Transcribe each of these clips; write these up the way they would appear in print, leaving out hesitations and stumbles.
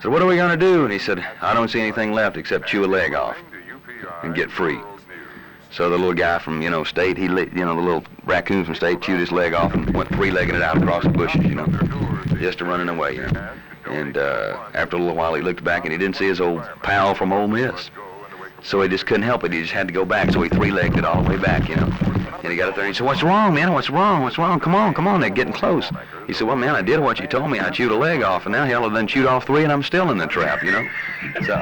said, what are we going to do? And he said, I don't see anything left except chew a leg off and get free. So the little guy from, State, the little raccoon from State chewed his leg off and went three-legging it out across the bushes, just to running away, And after a little while, he looked back and he didn't see his old pal from Ole Miss. So he just couldn't help it. He just had to go back. So he three-legged it all the way back, And he got up there and he said, what's wrong, man? What's wrong? What's wrong? Come on. They're getting close. He said, well, man, I did what you told me. I chewed a leg off, and now hell, I done chewed off three, and I'm still in the trap, So,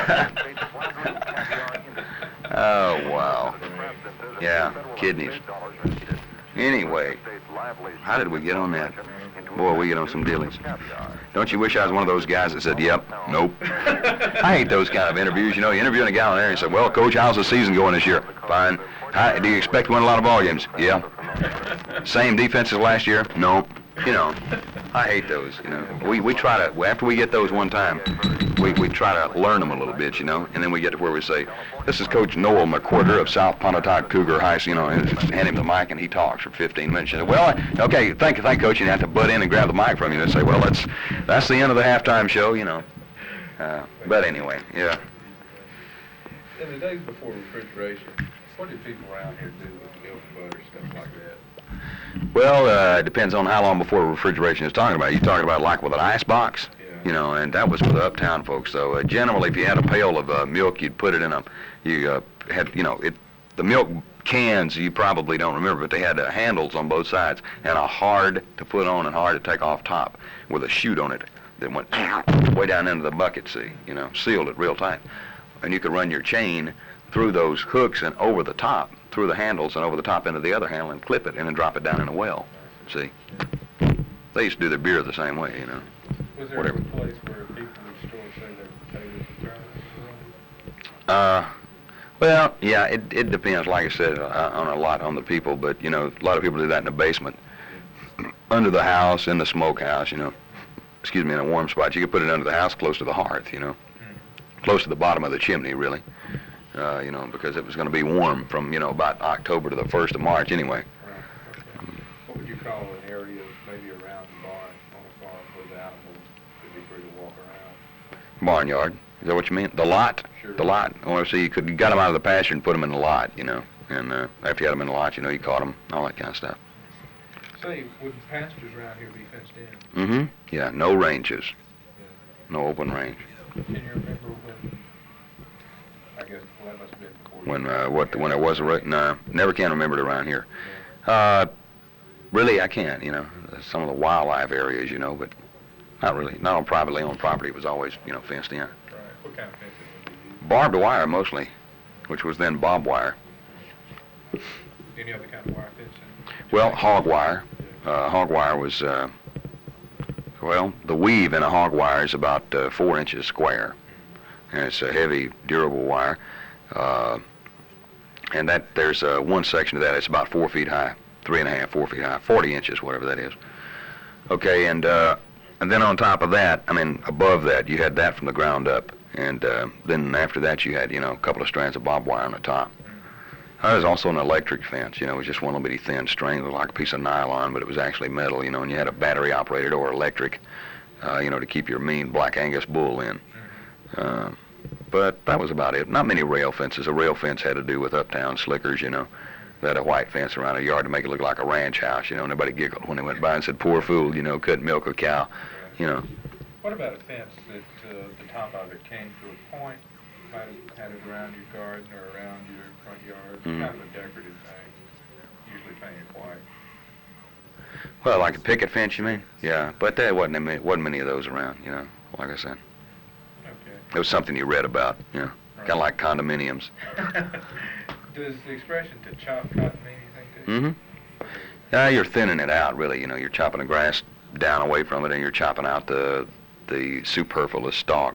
oh, wow. Yeah, kidneys. Anyway, how did we get on that? Boy, we get on some dealings. Don't you wish I was one of those guys that said, yep, nope? I hate those kind of interviews. You interviewing a guy on there and said, well, Coach, how's the season going this year? Fine. Do you expect to win a lot of ball games? Yeah. Same defense as last year? No. I hate those, We try to, after we get those one time, we try to learn them a little bit, and then we get to where we say, this is Coach Noel McQuarter of South Pontotoc Cougar High, and hand him the mic, and he talks for 15 minutes. You say, well, okay, thank you, Coach, and you have to butt in and grab the mic from you and say, well, that's the end of the halftime show, But anyway, yeah. In the days before refrigeration, what did people around here do with milk and butter, stuff like that? Well, it depends on how long before refrigeration is talking about. You're talking about like with an ice box, and that was for the uptown folks. So generally, if you had a pail of milk, you'd put it in the milk cans, you probably don't remember, but they had handles on both sides and a hard to put on and hard to take off top with a chute on it that went way down into the bucket, sealed it real tight. And you could run your chain through those hooks and over the top, through the handles and over the top into the other handle and clip it and then drop it down in a well. See? They used to do their beer the same way, Was there Whatever. a place where people would store, say, their potatoes and turnips? Well, yeah, it depends, like I said, on the people, but, a lot of people do that in the basement, under the house, in the smokehouse, in a warm spot. You could put it under the house close to the hearth, close to the bottom of the chimney, really. Because it was going to be warm from, about October to the 1st of March anyway. Right. Okay. What would you call an area maybe around the barn on a farm where the animals could be free to walk around? Barnyard. Is that what you mean? The lot? Sure. The lot. Oh, so you got them out of the pasture and put them in the lot, And after you had them in the lot, you caught them, all that kind of stuff. Say, would pastures around here be fenced in? Mm-hmm. Yeah, no ranges. Yeah. No open range. Can you remember when, I guess, well, that must have been before When it was no, never can remember it around here. Really, I can't, some of the wildlife areas, but not really. Not on privately owned property. It was always, fenced in. Right. What kind of fencing would you use? Barbed wire mostly, which was then bob wire. Any other kind of wire fencing? Well, hog wire. Hog wire was, the weave in a hog wire is about 4 inches square. And it's a heavy, durable wire. And there's one section of that, it's about 4 feet high, 3.5, 4 feet high, 40 inches, whatever that is. Okay, and then on top of that, above that, you had that from the ground up. And then after that, you had, a couple of strands of barbed wire on the top. There was also an electric fence, it was just one little bitty thin string. It was like a piece of nylon, but it was actually metal, and you had a battery operated or electric, to keep your mean Black Angus bull in. But that was about it. Not many rail fences. A rail fence had to do with uptown slickers, They had a white fence around a yard to make it look like a ranch house, and everybody giggled when they went by and said, poor fool, couldn't milk a cow, What about a fence that the top of it came to a point, might have had it around your garden or around your front yard, kind of a decorative thing, usually painted white? Well, like a picket fence, you mean? Yeah, but there wasn't many of those around, like I said. Okay. It was something you read about, Right. kind of like condominiums. Does the expression to chop cotton mean anything to you? Mm-hmm. Yeah, you're thinning it out, really. You're chopping the grass down away from it, and you're chopping out the superfluous stalk.